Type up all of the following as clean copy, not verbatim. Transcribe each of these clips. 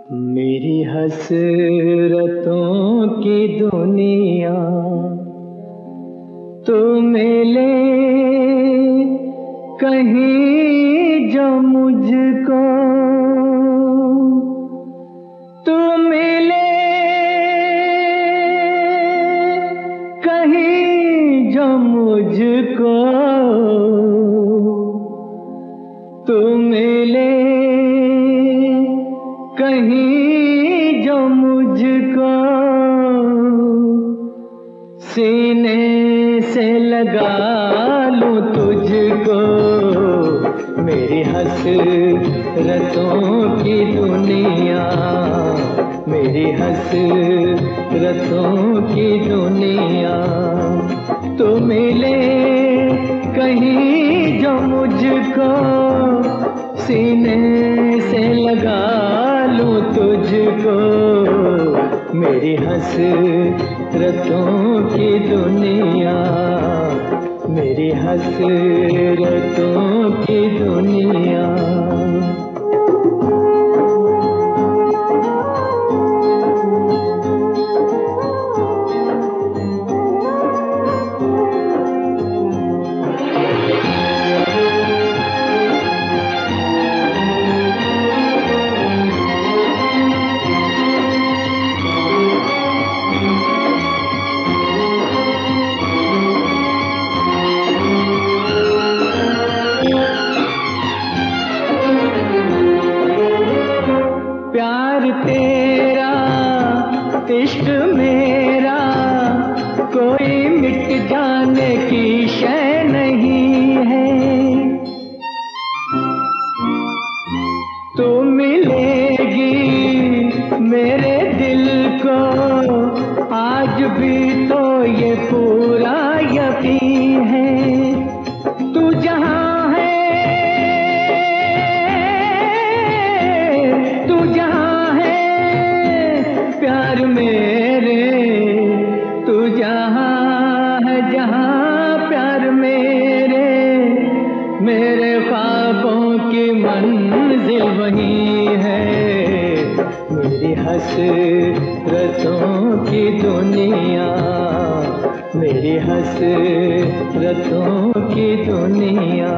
मेरी हसरतों की दुनिया तू मिले कहीं जो मुझको, तू मिले कहीं जो मुझको, तू मिले कहीं जो मुझको, सीने से लगा लूं तुझको। मेरी हसरतों की दुनिया, मेरी हसरतों की दुनिया, तू मिले कहीं जो मुझको, सीने से लगा लूं तुझको। मेरी हसरतों की दुनिया, मेरी हसरतों की दुनिया। प्यार तेरा इश्क मेरा कोई मिट जाने की शय नहीं है। तू मिलेगी मेरे दिल को, आज भी तो ये पूरा यकीन है। तू जहाँ प्यार मेरे, तू जहाँ है जहाँ प्यार मेरे, मेरे ख्वाबों की मंजिल वही है। मेरी हसरतों की दुनिया, मेरी हसरतों की दुनिया।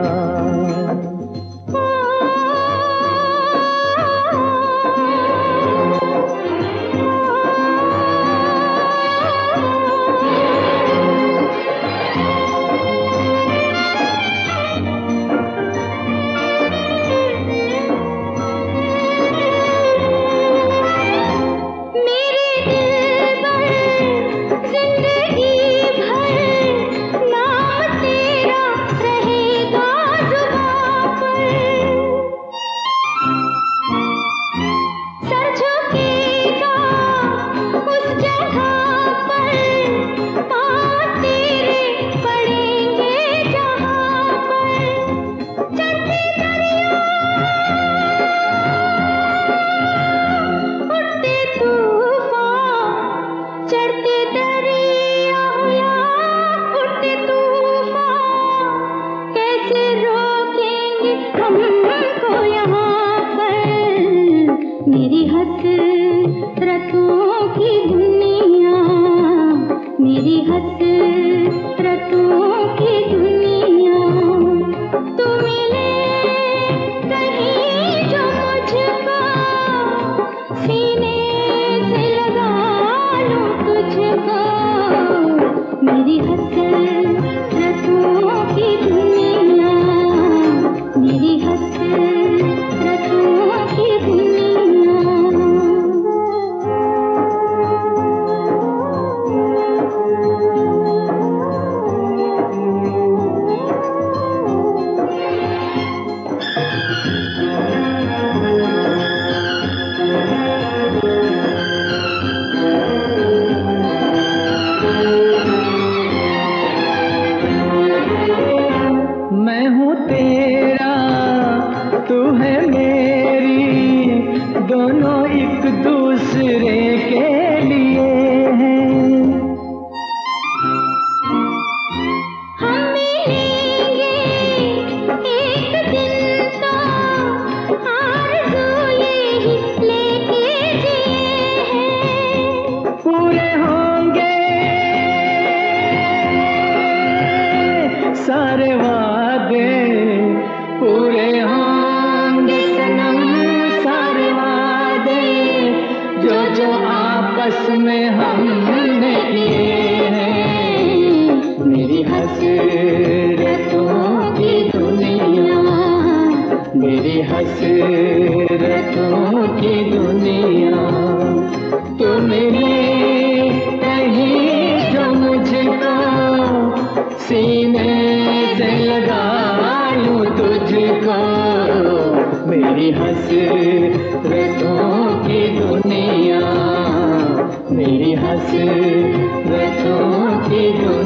मेरी हसरतों की दुनिया, मेरी हसरतों की दुनिया, तू मिले कहीं जो मुझको, सीने से लगा लूं तुझको। मेरी हसरतों की दुनिया, मेरी हसरतों की दुनिया। मैं हूँ तेरा, तू है मेरी, दोनों एक दूसरे के लिए हैं। हम मिलेंगे एक दिन तो, आरज़ू यही लेके बस में हमने किए हैं। मेरी हसरतों की दुनिया, मेरी हसरतों की दुनिया, तू मिले कहीं जो मुझको सीने से लगा लूं तुझको। मेरी हसरतों की दुनिया, मेरी हसरतों की दुनिया।